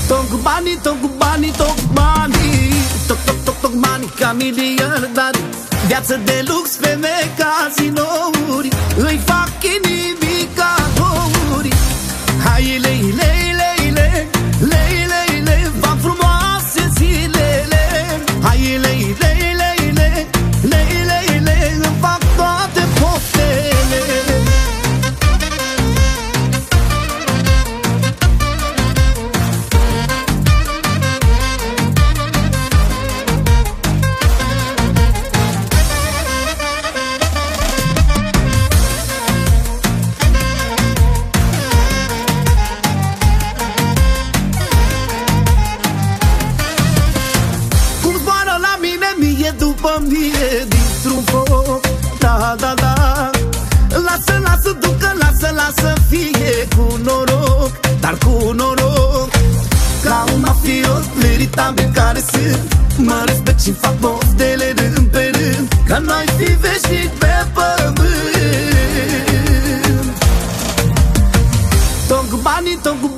Tot cu banii Toc banii ca miliardari. Viață de lux, femei, casinouri, îi fac inimicatori. Hai lei, lei, lei, lei, lei, lei, lei, fac frumoase zilele. Hai lei, lei, lei, lei, lei, lei, lei, îmi fac toate poftele. După mine dintr-un foc, da, da, da. Lasă, lasă, ducă, lasă, lasă, fie cu noroc, dar cu noroc. Ca un mafios veritabil care sunt, mă respect și fac poftele rând pe rând, ca noi fi veșnici pe pământ. Tot cu banii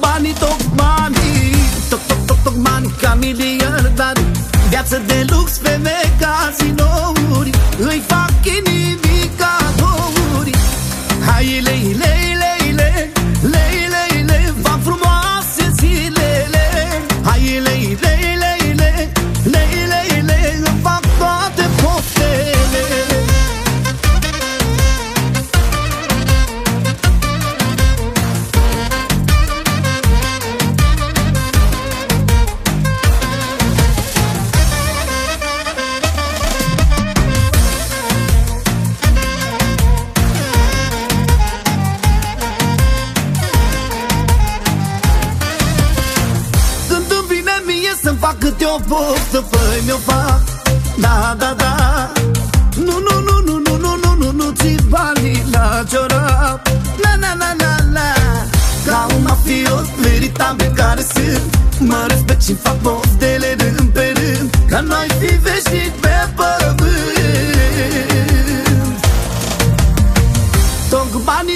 Toc banii ca miliardari. Viață de lux, femei, casinouri, îi fac inimicatori. Hai lei, lei, lei, lei, lei, lei, lei, fac frumoase zilele. Hai lei, lei, lei, lei, lei, lei, lei, îmi fac toate poftele. Să-mi fac câte o poftă, păi mi-o fac, da, da, da. Nu, nu, nu, nu, nu, nu, nu, nu, nu ți banii la ciorap, la, la, la, la, la. Ca un mafios veritabil care sunt, mă respect și fac poftele rând pe rând, ca noi fi veșnici pe pământ. Tot cu banii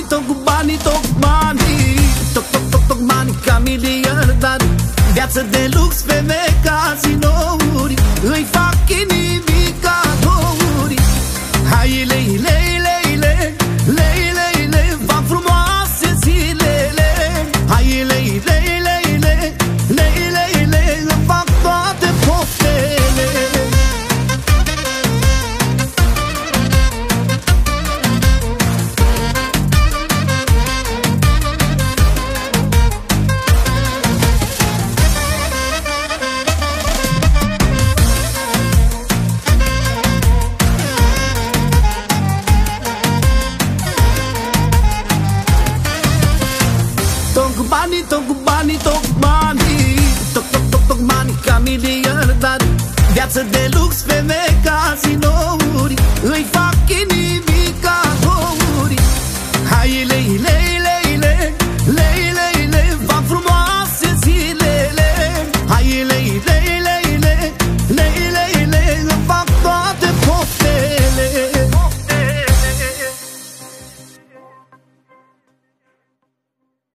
Toc banii ca miliardari. Viață de lux, femei, casinouri, îi fac inimicatori. Hai lei, lei, lei, lei, lei, lei, lei, fac frumoase zilele. Hai lei, lei, lei, lei, lei, lei, lei, îmi fac toate poftele. Toc banii ca miliardari. Viață de lux, femei, casinouri,